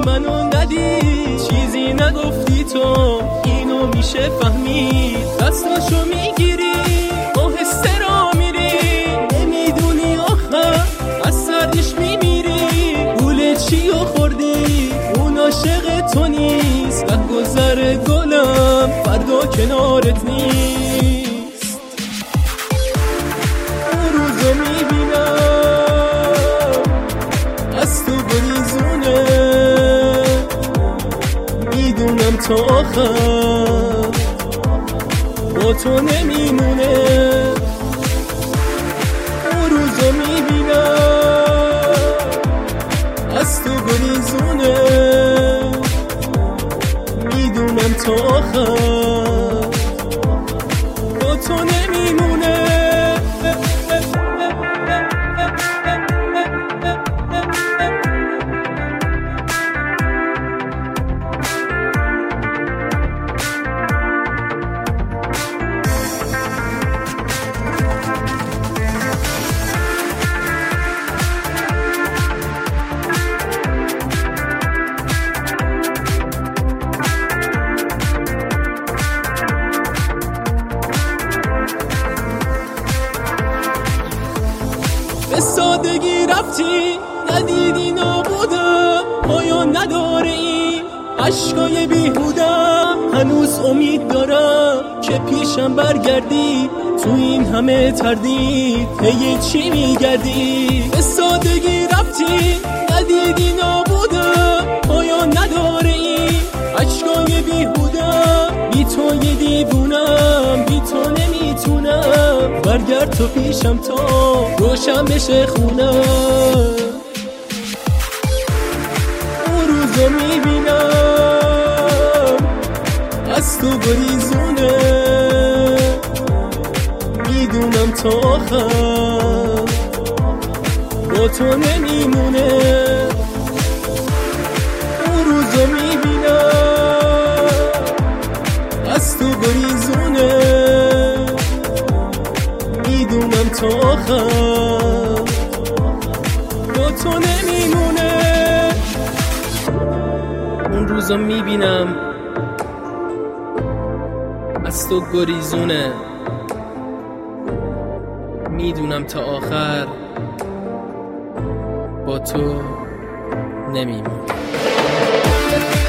منو ندید، چیزی نگفتی تو اینو میشه فهمید. دستاشو میگیری آهسته را میری، نمیدونی آخر از سرش میمیری. گول چیو خوردی اون عاشق تو نیست، و گذر گلم فردا کنارت نیست. اون روزو میبینم از تو گریزونه، میدونم تا آخر با تو نمیمونه. اون روزو میبینم از تو گریزونه، میدونم تا آخر با تو نمیمونه. به سادگی رفتی ندیدی نابودم، پایان نداره این عشقای بیهودم. هنوز امید دارم که پیشم برگردی، تو این همه تردید هی چی میگردی. به سادگی رفتی ندیدی نابودم، پایان نداره این عشقای بیهودم. بی تو یه دیوونم، بی تو نمیتونم، برگرد تو پیشم تا روشن بشه خونم. اون روزو میبینم از تو گریزونه، میدونم تا آخر با تو نمیمونه. اون روزو میبینم از تو گریزونه، میدونم تا آخر با تو نمیمونه. اون روزا میبینم از تو گریزونه، میدونم تا آخر با تو نمیمونه.